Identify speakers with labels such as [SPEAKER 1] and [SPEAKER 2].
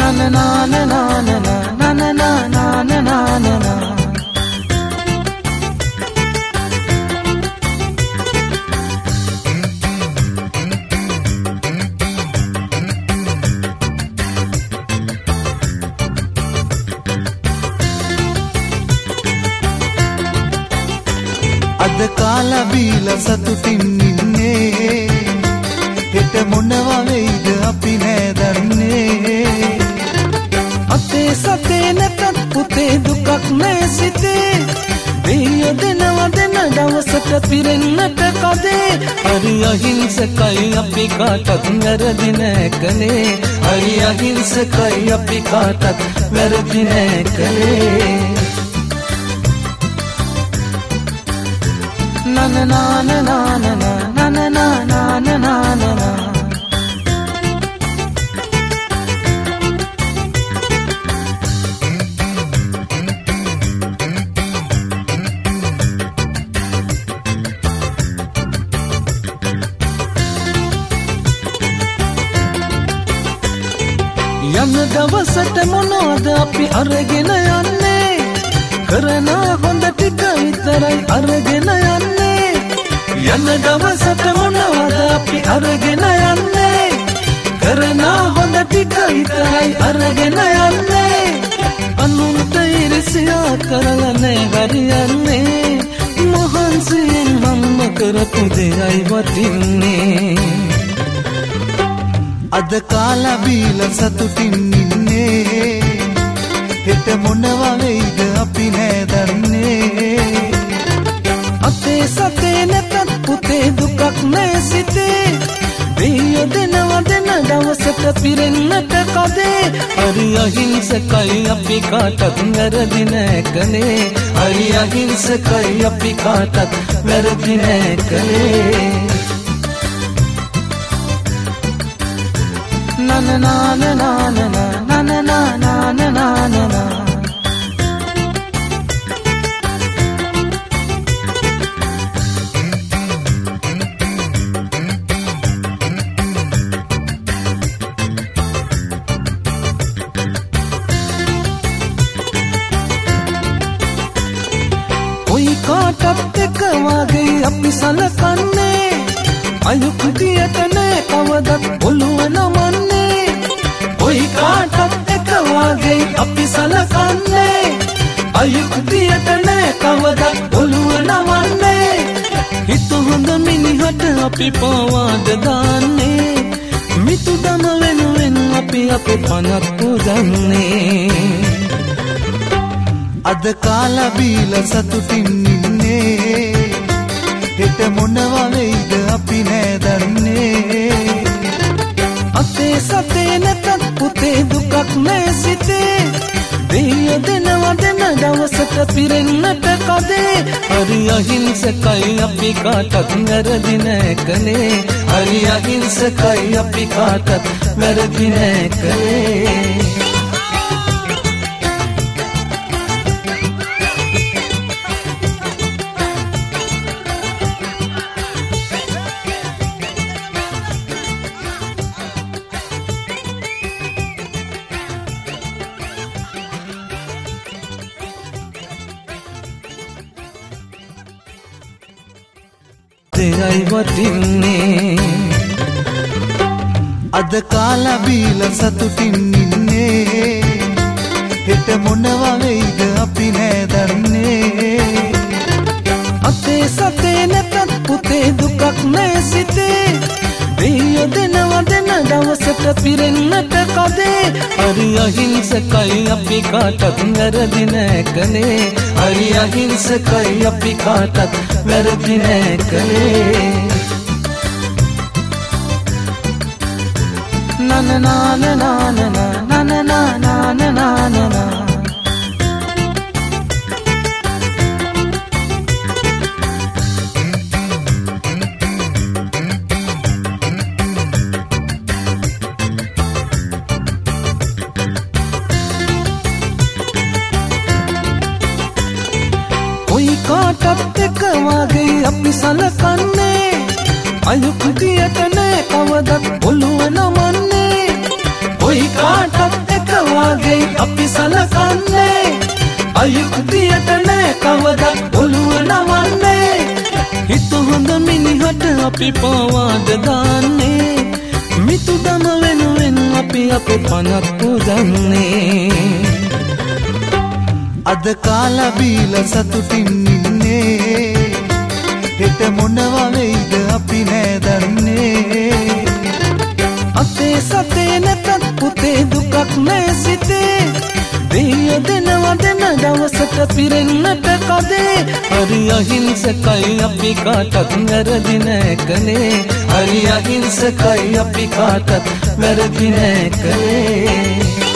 [SPEAKER 1] අද කාලා බීලා සතුටින් ඉන්නේ හෙට මොනවා වෙයිද අපි නෑ දන්නේ
[SPEAKER 2] අතේ සතේ නැතත් පුතේ දුකක් නෑ සිතේ දෙය දෙනවා දෙන දවසට පිරෙන්නට කදේ හරි අහිංසකයි අපි කාටත් වැරදි නෑ කලේ හරි අහිංසකයි අපි කාටත් වැරදි නෑ කලේ na na na na na na na na na na na na na යන දවසට මොනවද අපි අරගෙන යන්නේ කරන හොඳ ටික විතරයි අරගෙන යන්නේ යන දවසට මොනවද අපි අරගෙන යන්නේ කරන හොඳ ටික විතරයි අරගෙන යන්නේ අනුන්ට ඉරිසියා කරලා නෑ හරියන්නේ මහන්සියෙන් මම කරපු දෙයයි වටින්නේ
[SPEAKER 1] අද කාලා බීලා සතුටින් ඉන්නේ හෙට මොනවා වෙයිද අපි නෑ දන්නේ
[SPEAKER 2] අතේ සතේ නැතත් පුතේ දුකක් නෑ සිතේ දෙය දෙනවා දෙන දවසට පිරෙන්නට කදේ හරි අහිංසකයි අපි කාටත් වැරදි නෑ කලේ හරි අහිංසකයි අපි කාටත් වැරදි නෑ කලේ na na na na na na na na na na na na na कोई काटत එක වාගේ අපි සලකන්නේ අයුක්තියට නෑ කවදත් ඔළුව නමන්නේ කොයි කාටත් එක වාගේ අපි සලකන්නේ අයුක්තියට නෑ කවදත් ඔළුව නමන්නේ හිත හොඳ මිනිහට අපි පවාද දාන්නේ මිතුදම වෙනුවෙන් අපි අපේ පනත් පුදන්නේ
[SPEAKER 1] අද කාලා බීලා සතුටින් ඉන්නේ හෙට මොනවා වෙයිද අපි නෑ දන්නේ
[SPEAKER 2] අතේ සතේ නැතත් පුතේ දුකක් නෑ සිතේ දෙය දෙනවා දෙන දවසට පිරෙන්නට කදේ හරි අහිංසකයි අපි කාටත් වැරදි නෑ කලේ හරි අහිංසකයි අපි කාටත් වැරදි නෑ කලේ දෙයයි වටින්නේ
[SPEAKER 1] අද කාලා බීලා සතුටින් ඉන්නේ හෙට මොනවා වෙයිද අපි නෑ දන්නේ
[SPEAKER 2] අතේ සතේ නැතත් පුතේ දුකක් නෑ සිතේ දෙය දෙනවා දෙන දවසට පිරෙන්නට කදේ හරි අහිංසකයි අපි කාටත් වැරදි නෑ කලේ හරි අහිංසකයි අපි කාටත් වැරදි නෑ කලේ na na na na na na na na na na na na na කොයි කාටත් එක වාගේ අපි සලකන්නේ අයුක්තියට නෑ කවදත් ඔළුව නමන්නේ කොයි කාටත් එක වාගේ අපි සලකන්නේ අයුක්තියට නෑ කවදත් ඔළුව නමන්නේ හිත හොඳ මිනිහට අපි පවාද දාන්නේ මිතුදම වෙනුවෙන් අපි අපේ පනත් පුදන්නේ
[SPEAKER 1] අද කාලා බීලා සතුටින් ඉන්නේ හෙට මොනවා වෙයිද අපි නෑ දන්නේ
[SPEAKER 2] අතේ සතේ නැතත් පුතේ දුකක් නෑ සිතේ දෙය දෙනවා දෙන දවසට පිරෙන්නට කදේ හරි අහිංසකයි අපි කාටත් වැරදි නෑ කලේ හරි අහිංසකයි අපි කාටත් වැරදි නෑ කලේ